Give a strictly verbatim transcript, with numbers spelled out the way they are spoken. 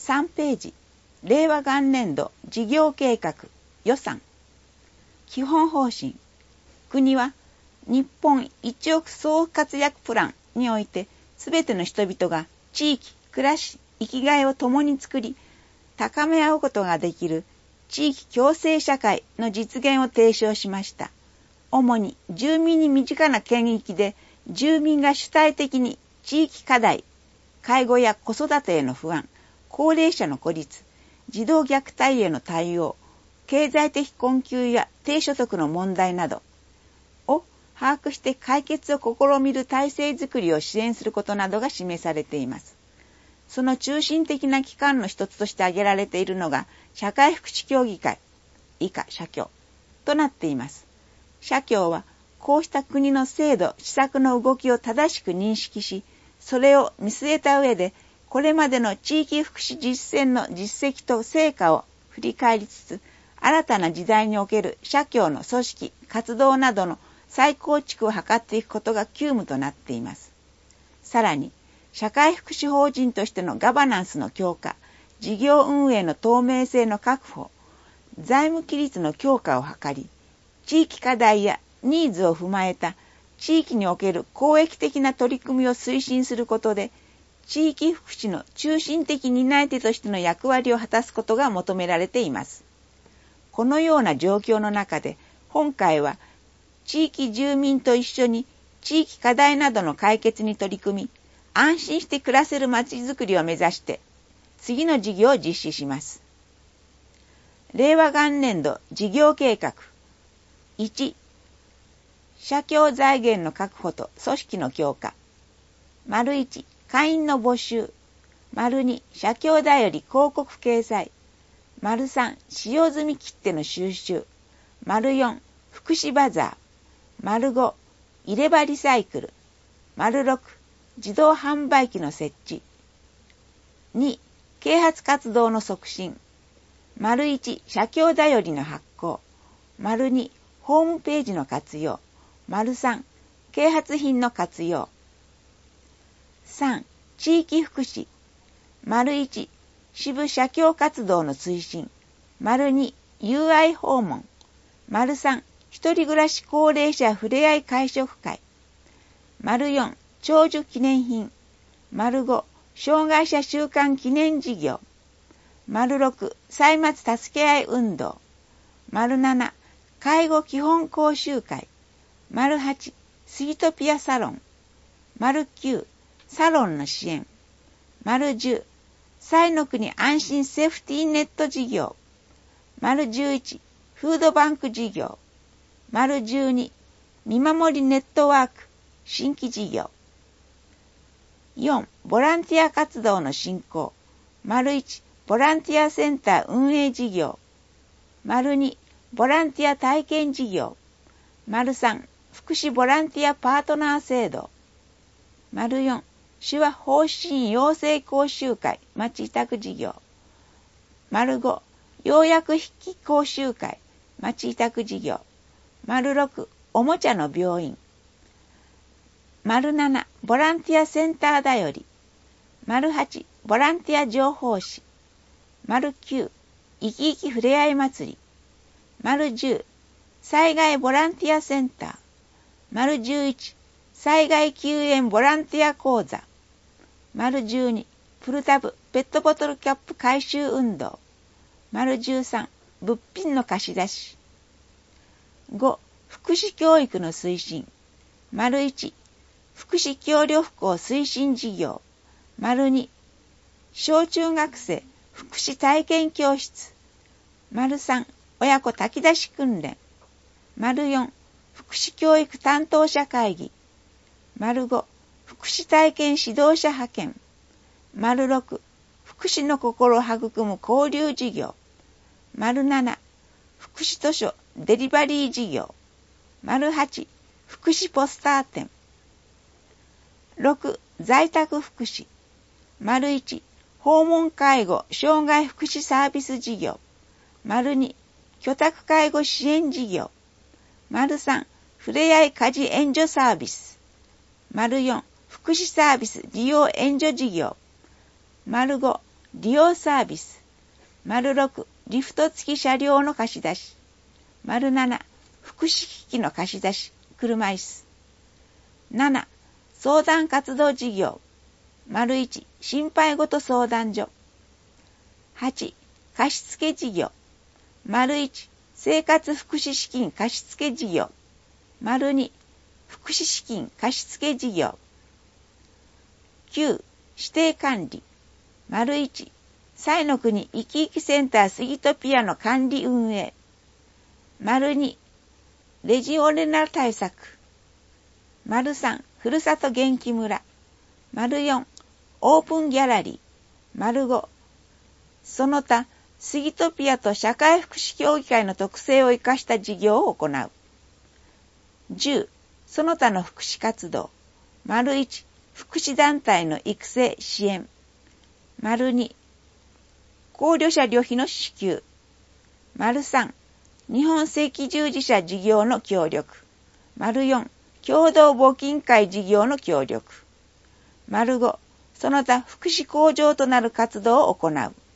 さんページ、令和元年度事業計画予算。基本方針。国は日本いちおく総活躍プランにおいて、すべての人々が地域、暮らし、生きがいを共に作り、高め合うことができる地域共生社会の実現を提唱しました。主に住民に身近な県域で、住民が主体的に地域課題、介護や子育てへの不安、高齢者の孤立、児童虐待への対応、経済的困窮や低所得の問題などを把握して解決を試みる体制づくりを支援することなどが示されています。その中心的な機関の一つとして挙げられているのが社会福祉協議会、以下社協となっています。社協はこうした国の制度、施策の動きを正しく認識し、それを見据えた上で、これまでの地域福祉実践の実績と成果を振り返りつつ、新たな時代における社協の組織、活動などの再構築を図っていくことが急務となっています。さらに、社会福祉法人としてのガバナンスの強化、事業運営の透明性の確保、財務規律の強化を図り、地域課題やニーズを踏まえた地域における公益的な取り組みを推進することで、地域福祉の中心的担い手としての役割を果たすことが求められています。このような状況の中で、本会は地域住民と一緒に地域課題などの解決に取り組み、安心して暮らせるまちづくりを目指して、次の事業を実施します。令和元年度事業計画。いち、社協財源の確保と組織の強化。丸いち、会員の募集。丸に、社協だより広告掲載。丸さん、使用済み切手の収集。丸よん、福祉バザー。丸ご、入れ歯リサイクル。丸ろく、自動販売機の設置。に、啓発活動の促進。丸いち、社協だよりの発行。丸に、ホームページの活用。丸さん、啓発品の活用。さん、地域福祉。丸いち、支部社協活動の推進。丸に、友愛訪問。丸さん、一人暮らし高齢者ふれあい会食会。丸よん、長寿記念品。丸ご、障害者週間記念事業。丸ろく、歳末助け合い運動。丸なな、介護基本講習会。丸はち、スギトピアサロン。丸きゅう、サロンの支援。丸じゅう、彩の国安心セーフティーネット事業。丸じゅういち、フードバンク事業。丸じゅうに、見守りネットワーク新規事業。よん、ボランティア活動の振興。丸いち、ボランティアセンター運営事業。丸に、ボランティア体験事業。丸さん、福祉ボランティアパートナー制度。丸よん、手話方針養成講習会町委託事業。丸ご、要約筆記講習会町委託事業。丸ろく、おもちゃの病院。丸なな、ボランティアセンターだより。丸はち、ボランティア情報誌。丸きゅう、いきいきふれあい祭り。丸じゅう、災害ボランティアセンター。丸じゅういち、災害救援ボランティア講座。丸じゅうに、プルタブペットボトルキャップ回収運動。丸じゅうさん、物品の貸し出し。ご、福祉教育の推進。丸いち、福祉協力校推進事業。丸に、小中学生福祉体験教室。丸さん、親子炊き出し訓練。丸よん、福祉教育担当者会議。丸ご、福祉体験指導者派遣。丸ろく、福祉の心を育む交流事業。丸なな、福祉図書デリバリー事業。丸はち、福祉ポスター展。ろく、在宅福祉。丸いち、訪問介護障害福祉サービス事業。丸に、居宅介護支援事業。丸さん、ふれあい家事援助サービス。丸よん、福祉サービス利用援助事業。丸ご、 利用サービス。丸ろく、リフト付き車両の貸し出し。丸なな、福祉機器の貸し出し、車椅子。なな、相談活動事業。丸いち、心配事相談所。はち、貸付事業。丸いち、生活福祉資金貸付事業。丸に、福祉資金貸付事業。きゅう、指定管理。丸いち、彩の国いきいきセンタースギトピアの管理運営。丸に、レジオネラ対策。丸さん、ふるさと元気村。丸よん、オープンギャラリー。丸ご、その他、スギトピアと社会福祉協議会の特性を生かした事業を行う。じゅう、その他の福祉活動。丸いち、福祉団体の育成支援。丸に、考慮者旅費の支給。丸さん、日本赤十字社事業の協力。丸よん、共同募金会事業の協力。丸ご、その他福祉向上となる活動を行う。